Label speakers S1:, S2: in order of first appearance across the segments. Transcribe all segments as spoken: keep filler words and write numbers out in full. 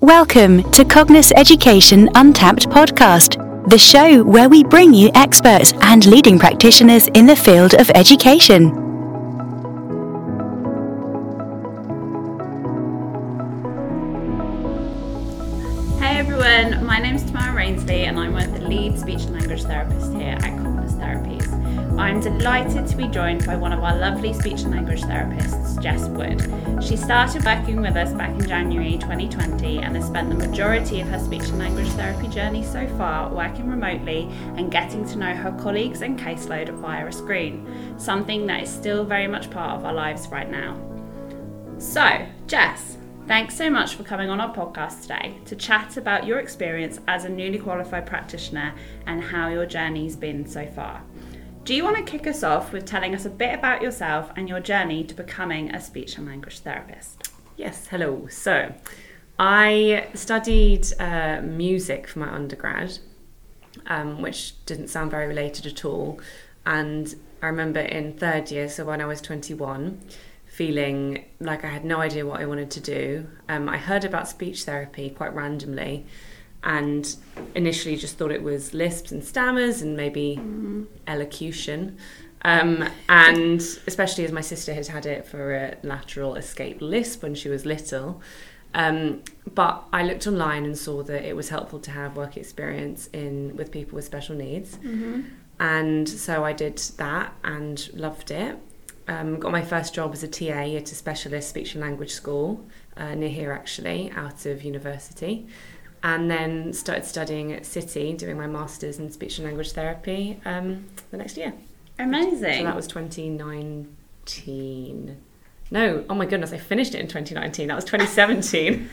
S1: Welcome to Cognos Education Untapped podcast, the show where we bring you experts and leading practitioners in the field of education.
S2: Hey everyone, my name is Tamara Rainsley and I'm one of the lead speech and language therapists here at Cognos Therapies. I'm delighted to be joined by one of our lovely speech and language therapists, Jess Wood. She started working with us back in January twenty twenty and has spent the majority of her speech and language therapy journey so far working remotely and getting to know her colleagues and caseload via a screen, something that is still very much part of our lives right now. So, Jess, thanks so much for coming on our podcast today to chat about your experience as a newly qualified practitioner and how your journey's been so far. Do you want to kick us off with telling us a bit about yourself and your journey to becoming a speech and language therapist?
S3: Yes, hello. So, I studied uh, music for my undergrad, um, which didn't sound very related at all. And I remember in third year, so when I was twenty-one, feeling like I had no idea what I wanted to do. Um, I heard about speech therapy quite randomly and initially just thought it was lisps and stammers and maybe mm. elocution. Um, and especially as my sister had had it for a lateral escape lisp when she was little. Um, but I looked online and saw that it was helpful to have work experience in with people with special needs. Mm-hmm. And so I did that and loved it. Um, got my first job as a T A at a specialist speech and language school uh, near here actually, out of university, and then started studying at City, doing my master's in speech and language therapy um, the next year.
S2: Amazing.
S3: So that was twenty nineteen. No, oh my goodness, I finished it in twenty nineteen. That was twenty seventeen.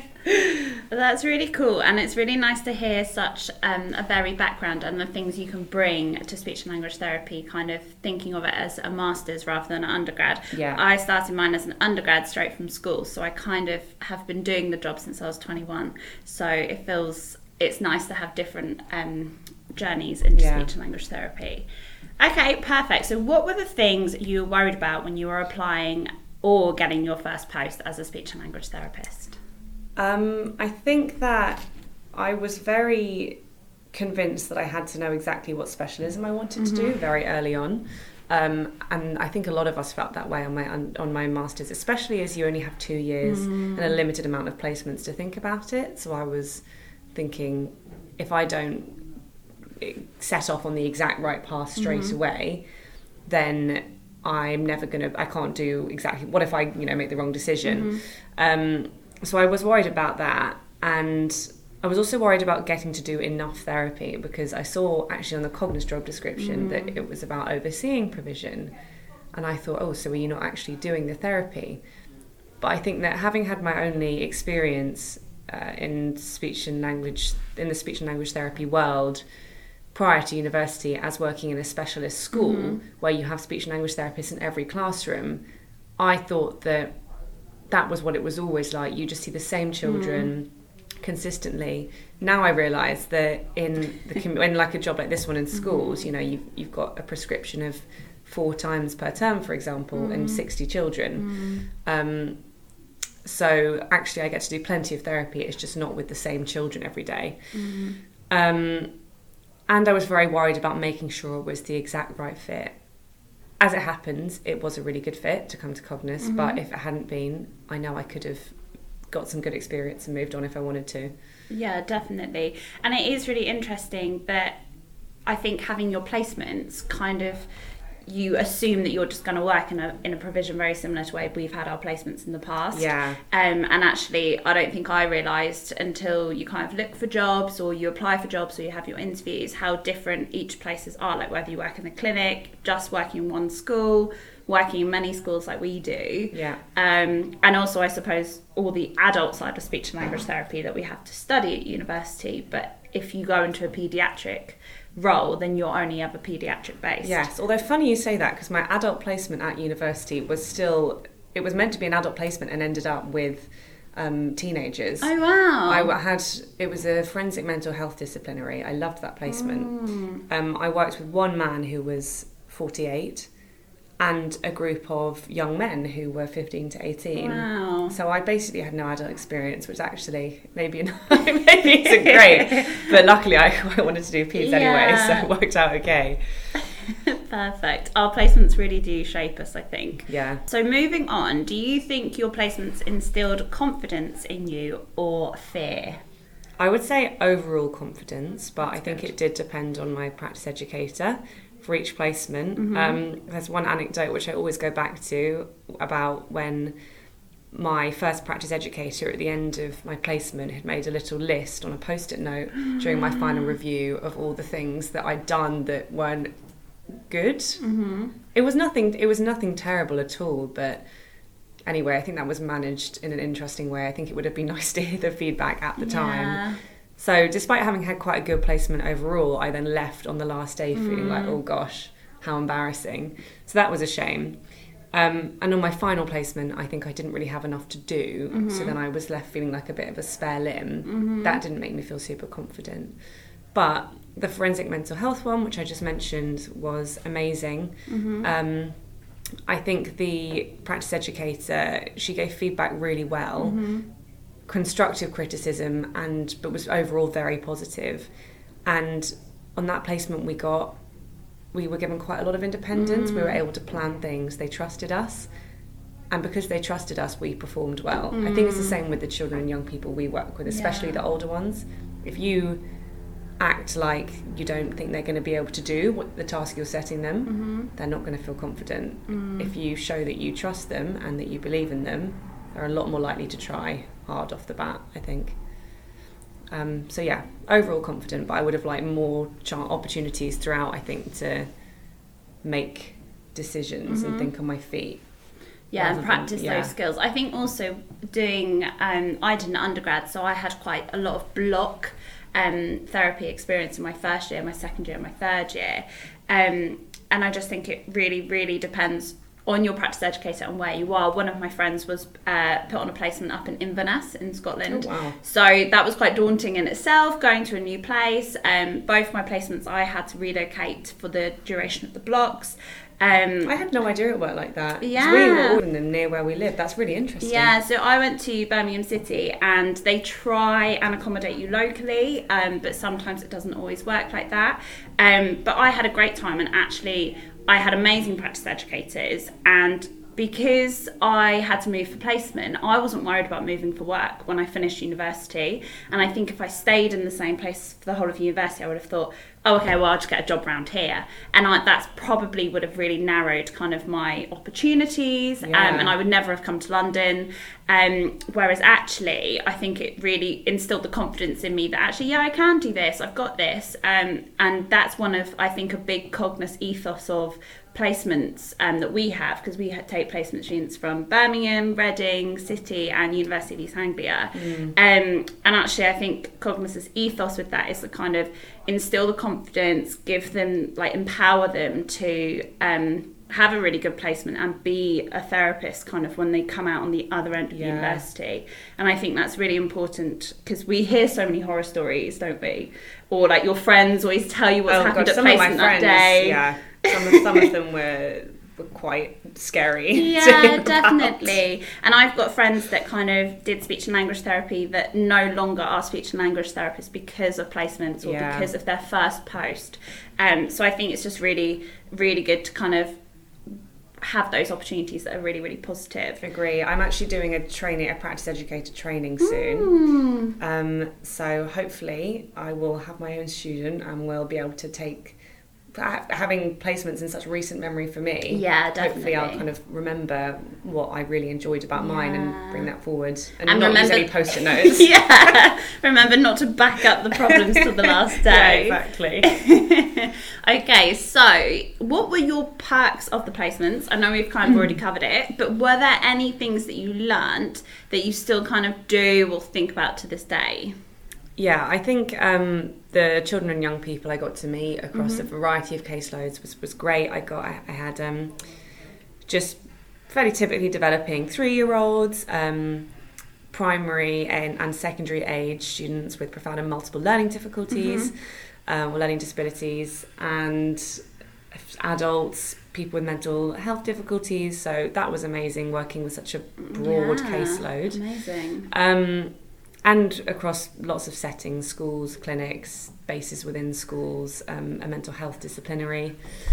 S2: That's really cool, and it's really nice to hear such um, a varied background and the things you can bring to speech and language therapy, kind of thinking of it as a master's rather than an undergrad.
S3: Yeah.
S2: I started mine as an undergrad straight from school, so I kind of have been doing the job since I was twenty-one. So it feels, it's nice to have different um, journeys into yeah. speech and language therapy. Okay, perfect. So what were the things you were worried about when you were applying or getting your first post as a speech and language therapist?
S3: Um, I think that I was very convinced that I had to know exactly what specialism I wanted mm-hmm. to do very early on. Um, and I think a lot of us felt that way on my on my master's, especially as you only have two years mm. and a limited amount of placements to think about it. So I was thinking, if I don't set off on the exact right path straight mm-hmm. away, then I'm never going to, I can't do exactly, what if I, you know, make the wrong decision? Mm-hmm. Um, so I was worried about that. And I was also worried about getting to do enough therapy because I saw actually on the Cognos job description mm. that it was about overseeing provision. And I thought, oh, so are you not actually doing the therapy? But I think that having had my only experience uh, in speech and language, in the speech and language therapy world, prior to university as working in a specialist school mm-hmm. where you have speech and language therapists in every classroom, I thought that that was what it was always like. You just see the same children mm. consistently. Now I realise that in the in like a job like this one in schools, mm. you know, you've, you've got a prescription of four times per term, for example, mm. and sixty children. Mm. Um, so actually I get to do plenty of therapy. It's just not with the same children every day. Mm. Um, And I was very worried about making sure it was the exact right fit. As it happens, it was a really good fit to come to Cognos, mm-hmm. but if it hadn't been, I know I could have got some good experience and moved on if I wanted to.
S2: Yeah, definitely. And it is really interesting that I think having your placements kind of, you assume that you're just going to work in a in a provision very similar to where we've had our placements in the past.
S3: Yeah.
S2: Um, and actually, I don't think I realised until you kind of look for jobs or you apply for jobs or you have your interviews how different each places are. Like whether you work in a clinic, just working in one school, working in many schools like we do.
S3: Yeah.
S2: Um, and also, I suppose, all the adult side of speech and language therapy that we have to study at university. But if you go into a paediatric role, then you're only ever paediatric based.
S3: Yes, although funny you say that because my adult placement at university was still, it was meant to be an adult placement and ended up with um, teenagers.
S2: Oh wow.
S3: I had, it was a forensic mental health disciplinary. I loved that placement. Mm. Um, I worked with one man who was forty-eight and a group of young men who were fifteen to eighteen.
S2: Wow.
S3: So I basically had no adult experience, which actually maybe maybe isn't great, but luckily I, I wanted to do peds
S2: Yeah.
S3: anyway, so it worked out okay.
S2: Perfect. Our placements really do shape us, I think.
S3: Yeah.
S2: So moving on, do you think your placements instilled confidence in you or fear?
S3: I would say overall confidence, but
S2: That's
S3: I think
S2: good.
S3: it did depend on my practice educator for each placement.
S2: Mm-hmm.
S3: Um, there's one anecdote which I always go back to about when my first practice educator at the end of my placement had made a little list on a post-it note during my final review of all the things that I'd done that weren't good.
S2: Mm-hmm.
S3: It was nothing. It was nothing terrible at all, but anyway, I think that was managed in an interesting way. I think it would have been nice to hear the feedback at the time.
S2: Yeah.
S3: So despite having had quite a good placement overall, I then left on the last day feeling
S2: Mm.
S3: like, oh gosh, how embarrassing. So that was a shame. Um, and on my final placement, I think I didn't really have enough to do.
S2: Mm-hmm.
S3: So then I was left feeling like a bit of a spare limb.
S2: Mm-hmm.
S3: That didn't make me feel super confident. But the forensic mental health one, which I just mentioned, was amazing.
S2: Mm-hmm.
S3: Um, I think the practice educator, she gave feedback really well.
S2: Mm-hmm.
S3: Constructive criticism, and but was overall very positive. And on that placement we got, we were given quite a lot of independence.
S2: Mm.
S3: We were able to plan things. They trusted us, and because they trusted us, we performed well. I think it's the same with the children and young people we work with, especially
S2: Yeah.
S3: the older ones. If you act like you don't think they're going to be able to do what the task you're setting them,
S2: Mm-hmm.
S3: they're not going to feel confident.
S2: Mm.
S3: If you show that you trust them and that you believe in them, they're a lot more likely to try hard off the bat, I think. Um, so yeah, overall confident, but I would have liked more ch- opportunities throughout, I think, to make decisions and
S2: Mhm.
S3: think on my feet.
S2: Yeah,
S3: rather
S2: and
S3: than-
S2: practice
S3: yeah.
S2: those skills. I think also doing, um, I did an undergrad, so I had quite a lot of block um, therapy experience in my first year, my second year, my third year. Um, and I just think it really, really depends on your practice educator and where you are. One of my friends was uh, put on a placement up in Inverness in Scotland.
S3: Oh, wow.
S2: So that was quite daunting in itself, going to a new place. Um, both my placements, I had to relocate for the duration of the blocks. Um,
S3: I had no idea it worked like that. 'Cause
S2: Yeah.
S3: we were all in them near where we live. That's really interesting.
S2: Yeah, so I went to Birmingham City and they try and accommodate you locally, um, but sometimes it doesn't always work like that. Um, but I had a great time, and actually I had amazing practice educators, and because I had to move for placement, I wasn't worried about moving for work when I finished university. And I think if I stayed in the same place for the whole of university, I would have thought, oh, okay, well, I'll just get a job around here. And I, that's probably would have really narrowed kind of my opportunities, um,
S3: Yeah.
S2: and I would never have come to London. Um, whereas actually, I think it really instilled the confidence in me that actually, yeah, I can do this, I've got this. Um, and that's one of, I think, a big Cognos ethos of placements um, that we have, because we ha- take placement students from Birmingham, Reading, City and University of East Anglia.
S3: Mm.
S2: Um, and actually I think Cognos' ethos with that is to kind of instill the confidence, give them, like empower them to um, have a really good placement and be a therapist kind of when they come out on the other end of
S3: Yeah.
S2: university. And I think that's really important, because we hear so many horror stories, don't we? Or like your friends always tell you what's
S3: Oh
S2: happened
S3: gosh,
S2: at
S3: some of my
S2: placement that
S3: friends,
S2: day.
S3: yeah, some of, some of them were, were quite scary. to
S2: Yeah,
S3: hear about.
S2: definitely. And I've got friends that kind of did speech and language therapy that no longer are speech and language therapists because of placements or
S3: Yeah.
S2: because of their first post. Um, so I think it's just really, really good to kind of have those opportunities that are really, really positive.
S3: Agree. I'm actually doing a training, a practice educator training soon.
S2: Mm.
S3: Um, so hopefully I will have my own student and we'll be able to take, ha- having placements in such recent memory for me.
S2: Yeah,
S3: Hopefully I'll
S2: definitely.
S3: kind of remember what I really enjoyed about mine
S2: Yeah.
S3: and bring that forward. And,
S2: And
S3: not
S2: remember-
S3: use any post-it notes.
S2: Yeah, remember not to back up the problems till the last day.
S3: Yeah, exactly.
S2: Okay, so what were your perks of the placements? I know we've kind of already covered it, but were there any things that you learnt that you still kind of do or think about to this day?
S3: Yeah, I think um, the children and young people I got to meet across
S2: Mm-hmm.
S3: a variety of caseloads was, was great. I got I, I had um, just fairly typically developing three-year-olds, um, primary and, and secondary age students with profound and multiple learning difficulties
S2: Mm-hmm.
S3: uh, or learning disabilities, and adults, people with mental health difficulties. So that was amazing, working with such a broad
S2: yeah,
S3: caseload.
S2: Amazing.
S3: Um, and across lots of settings, schools, clinics, bases within schools, um, a mental health disciplinary.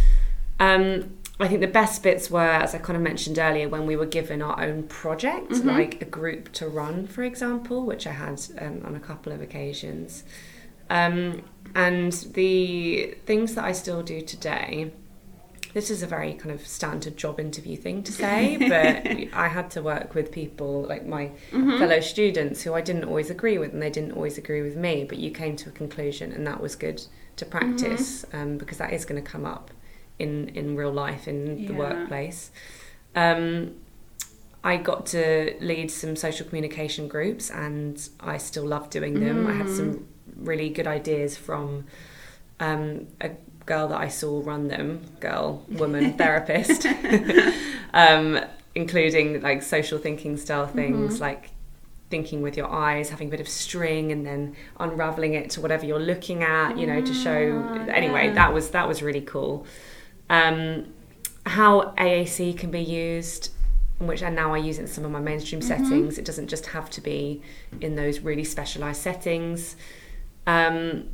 S3: Um, I think the best bits were, as I kind of mentioned earlier, when we were given our own project, mm-hmm. like a group to run, for example, which I had um, on a couple of occasions. Um, and the things that I still do today, this is a very kind of standard job interview thing to say, but I had to work with people like my mm-hmm. fellow students who I didn't always agree with, and they didn't always agree with me, but you came to a conclusion, and that was good to practice, mm-hmm. um, because that is going to come up in, in real life, in yeah. the workplace. Um, I got to lead some social communication groups, and I still love doing them. Mm. I had some really good ideas from um, a girl that I saw run them, girl, woman, therapist, um, including like social thinking style things, mm-hmm. like thinking with your eyes, having a bit of string, and then unraveling it to whatever you're looking at, you know, to show. Oh, anyway, yeah. that was that was really cool. Um, how A A C can be used, which and now I use it in some of my mainstream mm-hmm. settings. It doesn't just have to be in those really specialised settings. Um,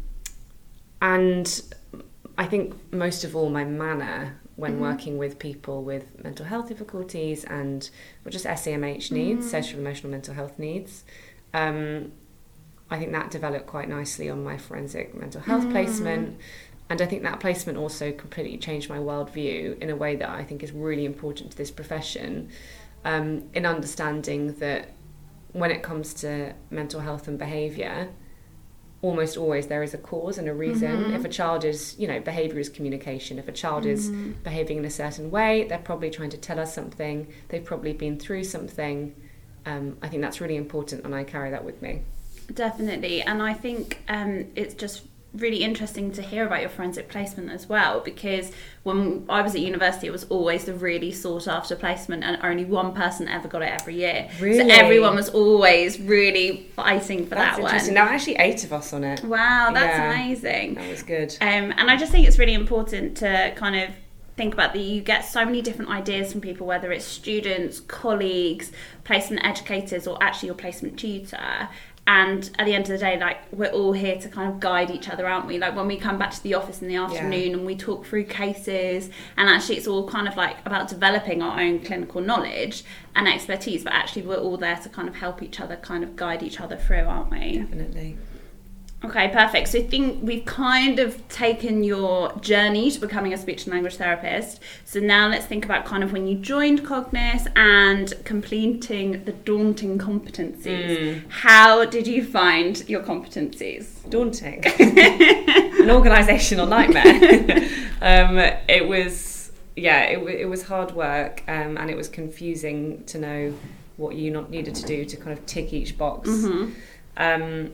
S3: and I think most of all, my manner when mm-hmm. working with people with mental health difficulties and or just S E M H needs, mm-hmm. social emotional mental health needs, um, I think that developed quite nicely on my forensic mental health mm-hmm. placement. And I think that placement also completely changed my worldview in a way that I think is really important to this profession, um, in understanding that when it comes to mental health and behaviour, almost always there is a cause and a reason. Mm-hmm. If a child is, you know, behaviour is communication. If a child mm-hmm. is behaving in a certain way, they're probably trying to tell us something. They've probably been through something. Um, I think that's really important, and I carry that with me.
S2: Definitely. And I think um, it's just really interesting to hear about your forensic placement as well, because when I was at university, it was always the really sought after placement, and only one person ever got it every year.
S3: Really?
S2: So everyone was always really fighting for
S3: that's
S2: that one.
S3: Interesting. Now actually eight of us on it.
S2: Wow, that's
S3: yeah,
S2: amazing.
S3: That was good.
S2: Um, and I just think it's really important to kind of think about that. You get so many different ideas from people, whether it's students, colleagues, placement educators, or actually your placement tutor. And at the end of the day, like, we're all here to kind of guide each other, aren't we? Like, when we come back to the office in the afternoon yeah. and we talk through cases, and actually it's all kind of like about developing our own clinical knowledge and expertise, but actually we're all there to kind of help each other, kind of guide each other through, aren't we?
S3: Definitely.
S2: Okay, perfect. So I think we've kind of taken your journey to becoming a speech and language therapist. So now let's think about kind of when you joined Cognis and completing the daunting competencies. Mm. How did you find your competencies?
S3: Daunting. An organisational nightmare. um, it was, yeah, it, it was hard work, um, and it was confusing to know what you not needed to do to kind of tick each box. Mm-hmm. Um,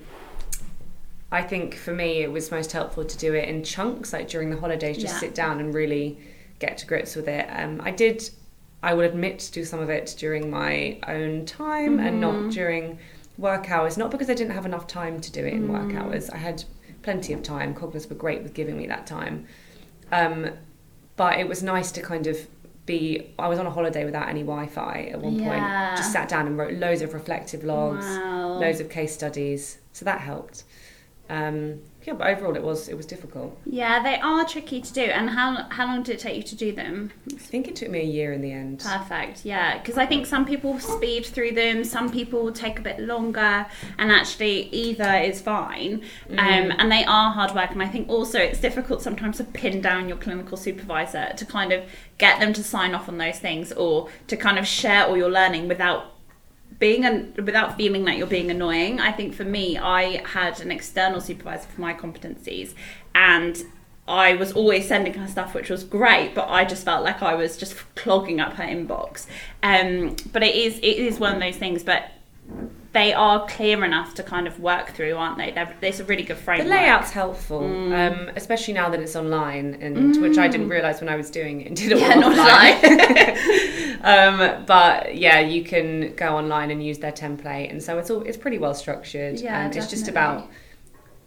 S3: I think for me it was most helpful to do it in chunks, like during the holidays, just yeah. sit down and really get to grips with it. Um, I did, I would admit, to do some of it during my own time mm-hmm. and not during work hours, not because I didn't have enough time to do it in mm. work hours. I had plenty of time. Cognis were great with giving me that time. Um, but it was nice to kind of be, I was on a holiday without any Wi-Fi at one
S2: yeah.
S3: point, just sat down and wrote loads of reflective logs,
S2: wow.
S3: loads of case studies. So that helped. Um, yeah, but overall it was it was difficult.
S2: Yeah, they are tricky to do. And how how long did it take you to do them?
S3: I think it took me a year in the end.
S2: Perfect, yeah. Because I think some people speed through them, some people will take a bit longer, and actually either is fine. Mm. Um, and they are hard work. And I think also it's difficult sometimes to pin down your clinical supervisor to kind of get them to sign off on those things, or to kind of share all your learning without being an, without feeling like you're being annoying. I think for me, I had an external supervisor for my competencies, and I was always sending her stuff, which was great, but I just felt like I was just clogging up her inbox. Um, but it is it is one of those things, but they are clear enough to kind of work through, aren't they? They're, it's a really good framework.
S3: The layout's helpful, mm. um, especially now that it's online, and mm. which I didn't realise when I was doing it. Did it
S2: yeah,
S3: all
S2: offline.
S3: um, but yeah, you can go online and use their template, and so it's all it's pretty well structured.
S2: Yeah,
S3: and
S2: definitely.
S3: It's just about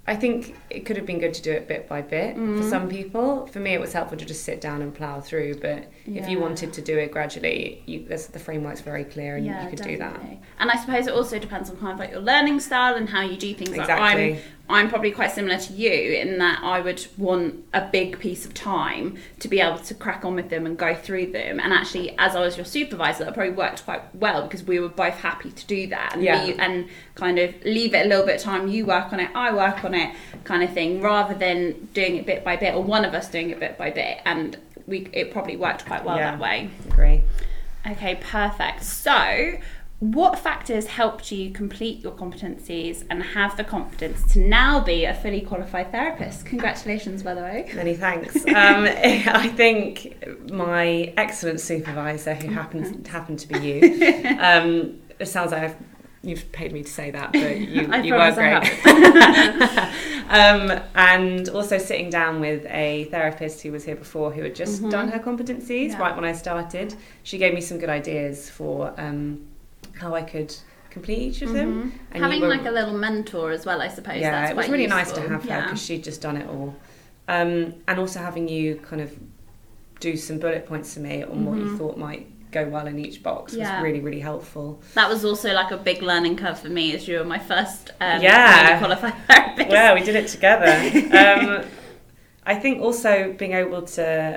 S3: I think it could have been good to do it bit by bit mm. for some people. For me, it was helpful to just sit down and plough through. But yeah. if you wanted to do it gradually, you, the framework's very clear, and yeah, you could definitely. do that.
S2: And I suppose it also depends on kind of like your learning style and how you do things.
S3: Exactly.
S2: Like I'm, I'm probably quite similar to you in that I would want a big piece of time to be able to crack on with them and go through them. And actually, as I was your supervisor, that probably worked quite well because we were both happy to do that and,
S3: yeah.
S2: leave, and kind of leave it a little bit of time. You work on it, I work on it, kind of thing, rather than doing it bit by bit, or one of us doing it bit by bit. And we it probably worked quite well
S3: yeah.
S2: that way.
S3: Agree.
S2: Okay, perfect. So, what factors helped you complete your competencies and have the confidence to now be a fully qualified therapist? Congratulations, by the way.
S3: Many thanks. um, I think my excellent supervisor, who happens happened to be you, um, it sounds like I've, you've paid me to say that, but you,
S2: I
S3: you were great. um, and also sitting down with a therapist who was here before, who had just mm-hmm. done her competencies yeah. right when I started. She gave me some good ideas for Um, how I could complete each of mm-hmm. them.
S2: And having were, like a little mentor as well, I suppose.
S3: Yeah,
S2: that's
S3: it was really
S2: useful.
S3: nice to have her because yeah. she'd just done it all. Um, and also having you kind of do some bullet points to me on mm-hmm. what you thought might go well in each box yeah. was really, really helpful.
S2: That was also like a big learning curve for me as you were my first um,
S3: yeah.
S2: qualified therapist.
S3: Yeah, we did it together. um, I think also being able to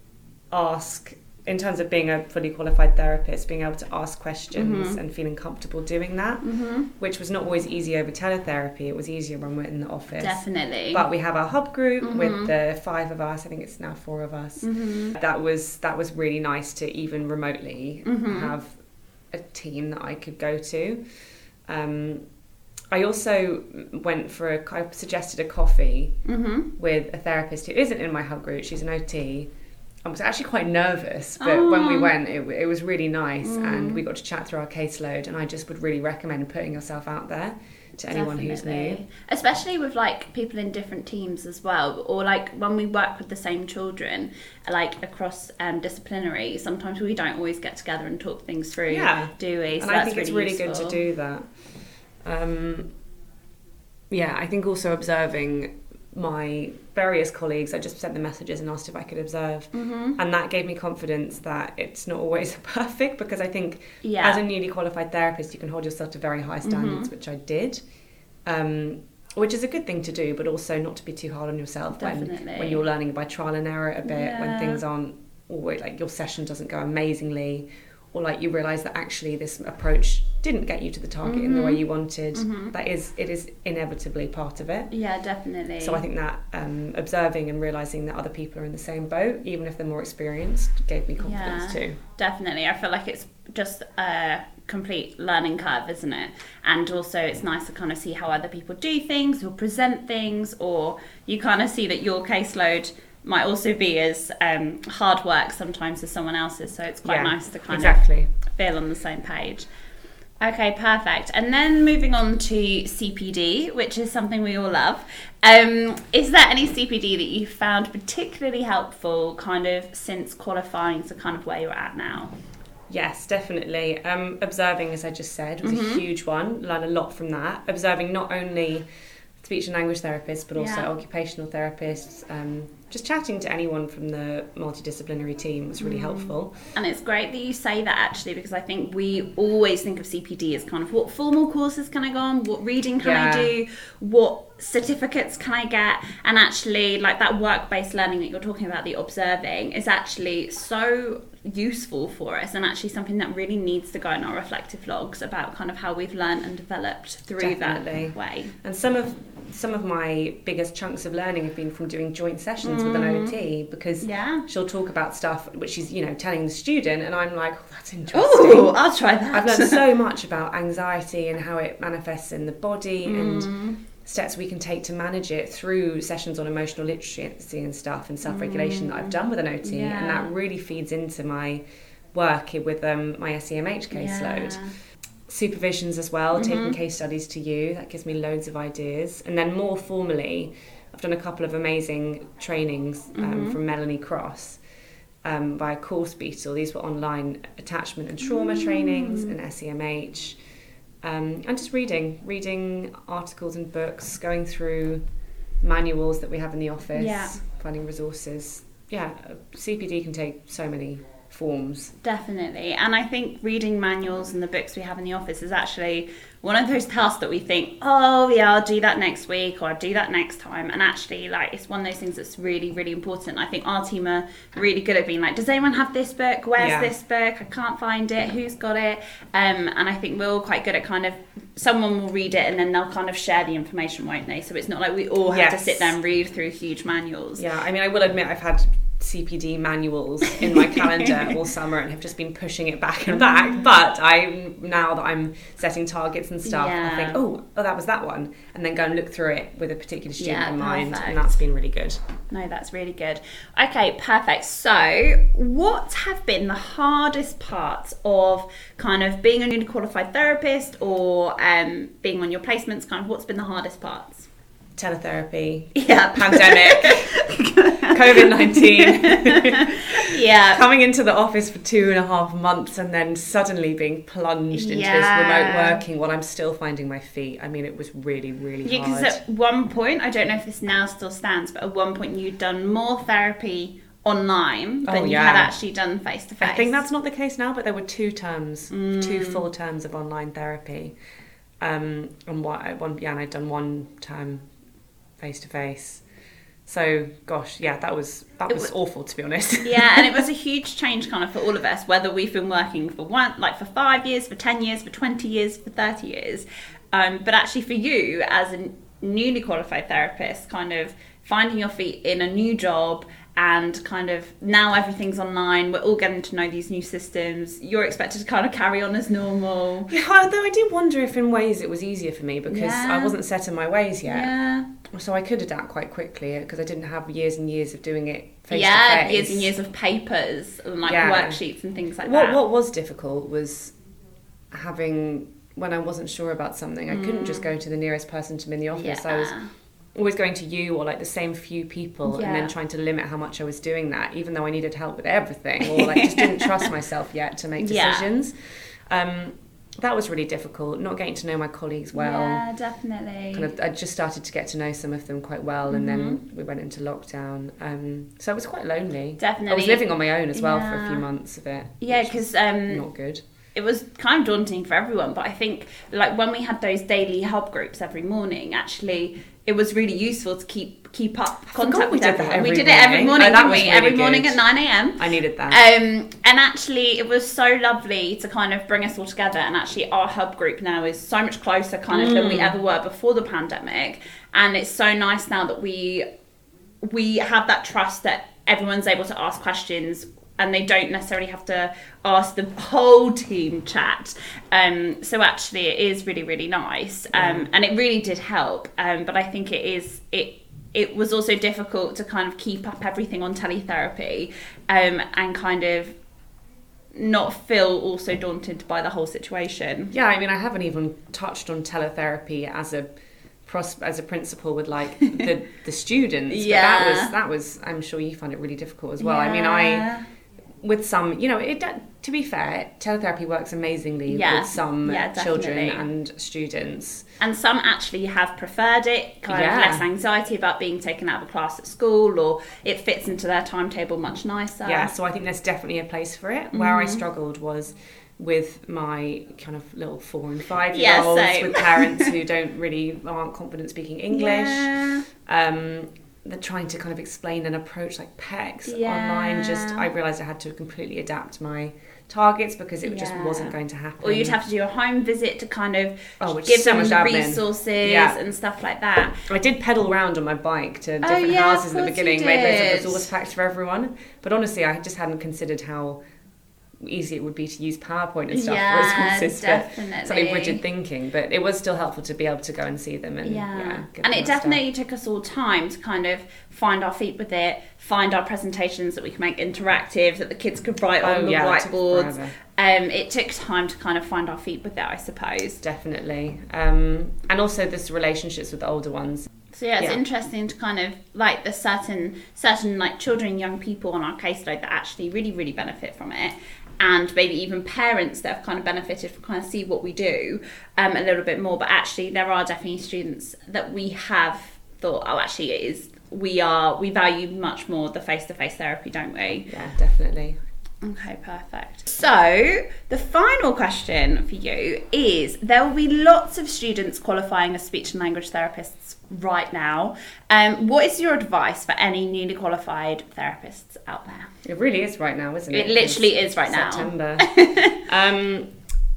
S3: ask, in terms of being a fully qualified therapist, being able to ask questions mm-hmm. and feeling comfortable doing that, mm-hmm. which was not always easy over teletherapy. It was easier when we're in the office.
S2: Definitely.
S3: But we have our hub group mm-hmm. with the five of us. I think it's now four of us. Mm-hmm. That was that was really nice to even remotely mm-hmm. have a team that I could go to. Um, I also went for a, I suggested a coffee mm-hmm. with a therapist who isn't in my hub group. She's an O T. I was actually quite nervous, but oh. when we went, it, it was really nice mm. and we got to chat through our caseload, and I just would really recommend putting yourself out there to anyone Definitely. Who's new.
S2: Especially with like people in different teams as well, or like when we work with the same children, like across um, disciplinary, sometimes we don't always get together and talk things through, yeah. do we? So
S3: and I think it's really
S2: useful.
S3: good to do that. Um, yeah, I think also observing my various colleagues, I just sent them messages and asked if I could observe, mm-hmm. and that gave me confidence that it's not always perfect, because I think yeah. as a newly qualified therapist you can hold yourself to very high standards, mm-hmm. which I did, um, which is a good thing to do, but also not to be too hard on yourself when, when you're learning by trial and error a bit, yeah. when things aren't always, like your session doesn't go amazingly, or like you realise that actually this approach didn't get you to the target mm-hmm. in the way you wanted. Mm-hmm. That is, it is inevitably part of it.
S2: Yeah, definitely.
S3: So I think that um, observing and realising that other people are in the same boat, even if they're more experienced, gave me confidence
S2: yeah,
S3: too.
S2: Definitely. I feel like it's just a complete learning curve, isn't it? And also it's nice to kind of see how other people do things or present things, or you kind of see that your caseload might also be as um, hard work sometimes as someone else's, so it's quite yeah, nice to kind
S3: exactly.
S2: of feel on the same page. Okay, perfect. And then moving on to C P D, which is something we all love. Um, is there any C P D that you found particularly helpful kind of since qualifying to kind of where you're at now?
S3: Yes, definitely. Um, observing, as I just said, was mm-hmm. a huge one. Learned a lot from that. Observing not only speech and language therapists, but also yeah. occupational therapists. Um, just chatting to anyone from the multidisciplinary team was really mm. helpful.
S2: And it's great that you say that, actually, because I think we always think of C P D as kind of what formal courses can I go on, what reading can yeah. I do, what certificates can I get, and actually like that work-based learning that you're talking about, the observing, is actually so useful for us, and actually something that really needs to go in our reflective logs about kind of how we've learned and developed through Definitely. That way.
S3: And some of some of my biggest chunks of learning have been from doing joint sessions mm. with an O T, because
S2: yeah.
S3: she'll talk about stuff which she's, you know, telling the student, and I'm like, oh, that's interesting.
S2: Oh, I'll try that.
S3: I've learned so much about anxiety and how it manifests in the body mm. and steps we can take to manage it through sessions on emotional literacy and stuff and self-regulation mm. that I've done with an O T, yeah. and that really feeds into my work with um, my S E M H caseload. Yeah. Supervisions as well, mm-hmm. taking case studies to you, that gives me loads of ideas. And then more formally, I've done a couple of amazing trainings um, mm-hmm. from Melanie Cross um, by Course Beetle. These were online attachment and trauma mm. trainings and S E M H. Um, and just reading, reading articles and books, going through manuals that we have in the office,
S2: Yeah.
S3: finding resources. Yeah, C P D can take so many forms.
S2: Definitely. And I think reading manuals and the books we have in the office is actually one of those tasks that we think, oh yeah, I'll do that next week or I'll do that next time. And actually, like, it's one of those things that's really, really important. I think our team are really good at being like, does anyone have this book? Where's
S3: Yeah.
S2: this book? I can't find it. Who's got it? Um, and I think we're all quite good at kind of, someone will read it and then they'll kind of share the information, won't they? So it's not like we all have to
S3: Yes.
S2: sit there and read through huge manuals.
S3: Yeah, I mean, I will admit I've had C P D manuals in my calendar all summer and have just been pushing it back and back. But I now that I'm setting targets and stuff,
S2: Yeah.
S3: I think, oh, oh, that was that one, and then go and look through it with a particular student
S2: Yeah,
S3: in mind,
S2: perfect.
S3: and that's been really good.
S2: No, that's really good. Okay, perfect. So, what have been the hardest parts of kind of being a newly qualified therapist or um, being on your placements? Kind of what's been the hardest parts?
S3: Teletherapy,
S2: Yeah.
S3: pandemic, COVID nineteen,
S2: Yeah.
S3: coming into the office for two and a half months and then suddenly being plunged into
S2: Yeah.
S3: this remote working while I'm still finding my feet. I mean, it was really, really
S2: Yeah,
S3: hard.
S2: because at one point, I don't know if this now still stands, but at one point you'd done more therapy online than
S3: Oh,
S2: you
S3: yeah.
S2: had actually done face to face.
S3: I think that's not the case now, but there were two terms,
S2: Mm.
S3: two full terms of online therapy. Um, and what, one, yeah, and I'd done one term face to face. So, gosh, yeah, that was that
S2: It
S3: was
S2: was-
S3: awful, to be honest.
S2: Yeah, and it was a huge change kind of for all of us, whether we've been working for one, like for five years, for ten years, for twenty years, for thirty years. Um, but actually for you as a newly qualified therapist, kind of finding your feet in a new job and kind of now everything's online, we're all getting to know these new systems, you're expected to kind of carry on as normal.
S3: Yeah, although I do wonder if in ways it was easier for me because
S2: Yeah.
S3: I wasn't set in my ways yet.
S2: Yeah.
S3: So I could adapt quite quickly because I didn't have years and years of doing it face
S2: yeah,
S3: to face.
S2: years and years of papers and like
S3: Yeah.
S2: worksheets and things like
S3: What
S2: that.
S3: what was difficult was having, when I wasn't sure about something, I couldn't just go to the nearest person to me in the office. I was
S2: Yeah.
S3: always going to you or like the same few people
S2: Yeah.
S3: and then trying to limit how much I was doing that, even though I needed help with everything, or like just didn't trust myself yet to make
S2: Yeah.
S3: decisions. Um, that was really difficult, not getting to know my colleagues well.
S2: Yeah, definitely.
S3: Kind of, I just started to get to know some of them quite well, and then we went into lockdown. Um, so it was quite lonely.
S2: Definitely.
S3: I was living on my own as well for a
S2: Yeah.
S3: few months of it.
S2: Yeah,
S3: which
S2: because
S3: was
S2: um,
S3: not good.
S2: it was kind of daunting for everyone, but I think like when we had those daily hub groups every morning, actually it was really useful to keep keep up contact
S3: forgot we
S2: with
S3: did that
S2: everyone. We
S3: every
S2: did it every
S3: morning.
S2: morning,
S3: Oh, that
S2: didn't
S3: was
S2: we?
S3: really
S2: Every morning
S3: good.
S2: at nine a.m.
S3: I needed that.
S2: Um, and actually, it was so lovely to kind of bring us all together. And actually, our hub group now is so much closer, kind of,
S3: Mm.
S2: than we ever were before the pandemic. And it's so nice now that we we have that trust that everyone's able to ask questions, and they don't necessarily have to ask the whole team chat. Um, so actually, it is really, really nice, um,
S3: Yeah.
S2: and it really did help. Um, but I think it is it. It was also difficult to kind of keep up everything on teletherapy, um, and kind of not feel also daunted by the whole situation.
S3: Yeah, I mean, I haven't even touched on teletherapy as a pros- as a principle with like the the students.
S2: Yeah.
S3: But that was that was. I'm sure you found it really difficult as well. I mean, I with some, you know, it. To be fair, teletherapy works amazingly
S2: Yeah.
S3: with some
S2: Yeah,
S3: children
S2: definitely.
S3: and students.
S2: And some actually have preferred it, kind
S3: Yeah.
S2: of less anxiety about being taken out of a class at school, or it fits into their timetable much nicer.
S3: Yeah, so I think there's definitely a place for it. Where
S2: Mm-hmm.
S3: I struggled was with my kind of little four and five
S2: Yeah,
S3: year olds,
S2: same.
S3: with parents who don't really aren't confident speaking English.
S2: Yeah.
S3: Um, they're trying to kind of explain and approach like P E Cs
S2: Yeah.
S3: online. Just I realised I had to completely adapt my targets because it just
S2: Yeah.
S3: wasn't going to happen.
S2: Or you'd have to do a home visit to kind of
S3: Oh, which
S2: give
S3: is so
S2: them
S3: much
S2: the
S3: admin.
S2: resources
S3: Yeah.
S2: and stuff like that.
S3: I did pedal around on my bike to different
S2: Oh, yeah,
S3: houses
S2: of
S3: in the
S2: course you
S3: beginning, made loads
S2: did.
S3: of resource packs for everyone. But honestly, I just hadn't considered how easy it would be to use PowerPoint and stuff
S2: Yeah,
S3: for resources. But
S2: definitely.
S3: something rigid thinking, but it was still helpful to be able to go and see them and yeah,
S2: Yeah,
S3: give
S2: and
S3: them
S2: it
S3: that stuff.
S2: definitely took us all time to kind of find our feet with it, find our presentations that we could make interactive, that the kids could write on
S3: Oh,
S2: the
S3: yeah, that took
S2: whiteboards.
S3: forever.
S2: Um, it took time to kind of find our feet with it, I suppose.
S3: Definitely, um, and also this relationships with the older ones.
S2: So yeah, it's
S3: Yeah.
S2: interesting to kind of like there's certain certain like children and young people on our caseload that actually really really benefit from it. and maybe even parents that have kind of benefited from kind of see what we do um, a little bit more. But actually there are definitely students that we have thought, oh, actually it is, we are, we value much more the face-to-face therapy, don't we?
S3: Yeah, definitely.
S2: Okay, perfect. So the final question for you is, there will be lots of students qualifying as speech and language therapists right now. Um, what is your advice for any newly qualified therapists out there?
S3: It really is right now, isn't it?
S2: It literally is right
S3: September.
S2: now.
S3: September. um,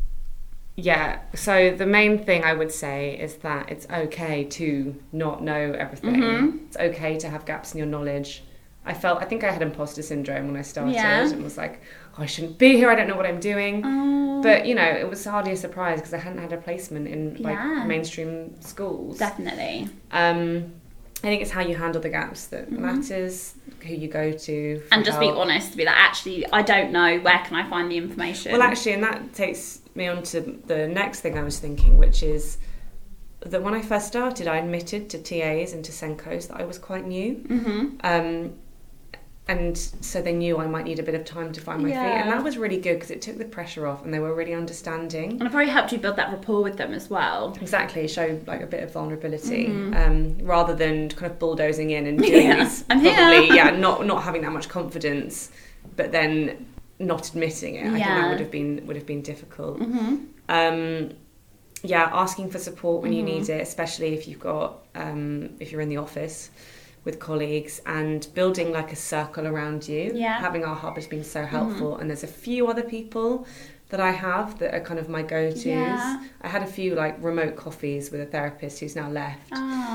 S3: yeah, so the main thing I would say is that it's okay to not know everything. Mm-hmm. It's okay to have gaps in your knowledge. I felt, I think I had imposter syndrome when I started yeah. and was like, oh, I shouldn't be here, I don't know what I'm doing. Oh. But, you know, it was hardly a surprise because I hadn't had a placement in like yeah. mainstream schools.
S2: Definitely.
S3: Um, I think it's how you handle the gaps that mm-hmm. matters, who you go to.
S2: And just help. Be honest, to be like, actually, I don't know, where can I find the information?
S3: Well, actually, and that takes me on to the next thing I was thinking, which is that when I first started, I admitted to T As and to Senkos that I was quite new. Mm-hmm. Um, and so they knew I might need a bit of time to find my yeah. feet. And that was really good because it took the pressure off and they were really understanding.
S2: And it probably helped you build that rapport with them as well.
S3: Exactly, show like a bit of vulnerability mm-hmm. um, rather than kind of bulldozing in and doing yeah. this.
S2: I'm
S3: probably,
S2: here.
S3: yeah, not not having that much confidence, but then not admitting it. Yeah. I think that would have been would have been difficult. Mm-hmm. Um, yeah, asking for support when mm-hmm. you need it, especially if you've got um, if you're in the office with colleagues, and building like a circle around you.
S2: Yeah.
S3: Having our hub has been so helpful, mm-hmm. and there's a few other people that I have that are kind of my go-tos.
S2: Yeah.
S3: I had a few like remote coffees with a therapist who's now left,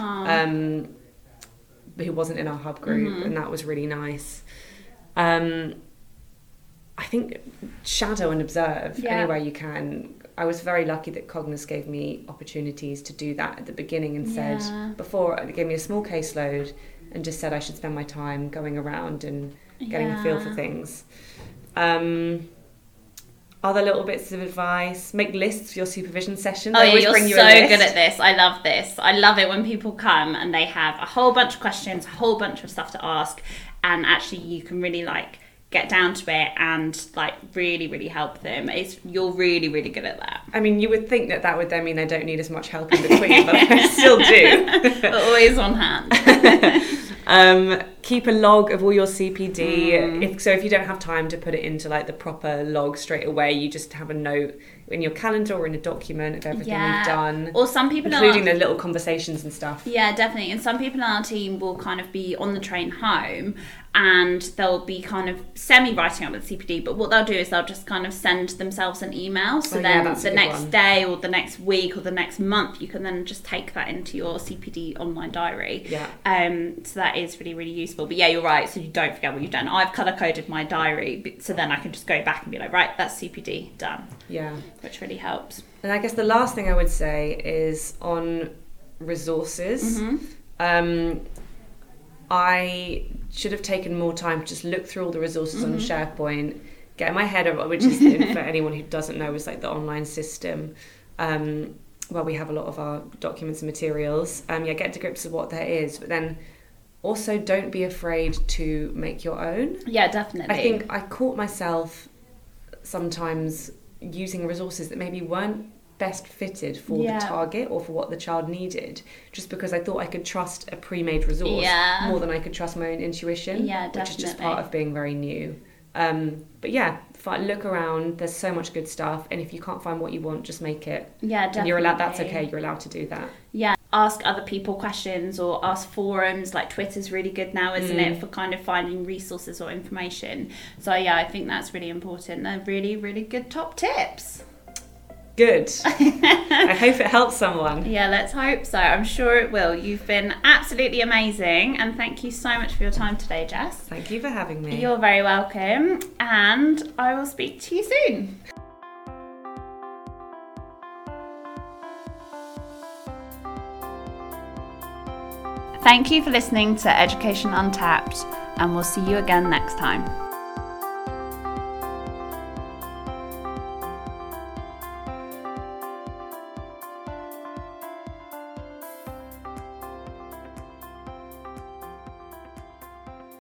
S3: um, who wasn't in our hub group, mm-hmm. and that was really nice. Um, I think shadow and observe yeah. anywhere you can. I was very lucky that Cognos gave me opportunities to do that at the beginning and yeah. said, before, it gave me a small caseload and just said I should spend my time going around and getting yeah. a feel for things. Um, other little bits of advice, make lists for your supervision sessions.
S2: Oh yeah, you're bring you so good at this. I love this. I love it when people come and they have a whole bunch of questions, a whole bunch of stuff to ask, and actually you can really like get down to it and like really really help them. It's you're really really good at that.
S3: I mean, you would think that that would then mean I don't need as much help in between, but I still do.
S2: But always on hand.
S3: um, keep a log of all your C P D. Mm. If so, if you don't have time to put it into like the proper log straight away, you just have a note in your calendar or in a document of everything
S2: yeah.
S3: you've done.
S2: Or some people,
S3: including the little conversations and stuff.
S2: Yeah, definitely. And some people on our team will kind of be on the train home, and they'll be kind of semi-writing up with C P D, but what they'll do is they'll just kind of send themselves an email, so oh, then yeah, the next one. day or the next week or the next month you can then just take that into your C P D online diary.
S3: Yeah.
S2: Um, so that is really, really useful. But yeah, you're right, so you don't forget what you've done. I've colour-coded my diary, so then I can just go back and be like, right, that's C P D, done.
S3: Yeah.
S2: Which really helps.
S3: And I guess the last thing I would say is on resources. Mm-hmm. Um, I should have taken more time to just look through all the resources mm-hmm. on SharePoint, get my head over, which is, for anyone who doesn't know, is like the online system um, where we have a lot of our documents and materials. Um, yeah, get to grips with what that is, but then also don't be afraid to make your own.
S2: Yeah, definitely.
S3: I think I caught myself sometimes using resources that maybe weren't best fitted for yeah. the target or for what the child needed, just because I thought I could trust a pre-made resource
S2: yeah.
S3: more than I could trust my own intuition,
S2: yeah, definitely.
S3: which is just part of being very new. Um, but yeah, look around, there's so much good stuff, and if you can't find what you want, just make it.
S2: Yeah, definitely.
S3: And you're allowed, that's okay, you're allowed to do that.
S2: Yeah, ask other people questions or ask forums, like Twitter's really good now, isn't mm. it, for kind of finding resources or information. So yeah, I think that's really important. They're really, really good top tips.
S3: Good. I hope it helps someone.
S2: Yeah, let's hope so. I'm sure it will. You've been absolutely amazing, and thank you so much for your time today, Jess.
S3: Thank you for having me.
S2: You're very welcome, and I will speak to you soon. Thank you for listening to Education Untapped, and we'll see you again next time.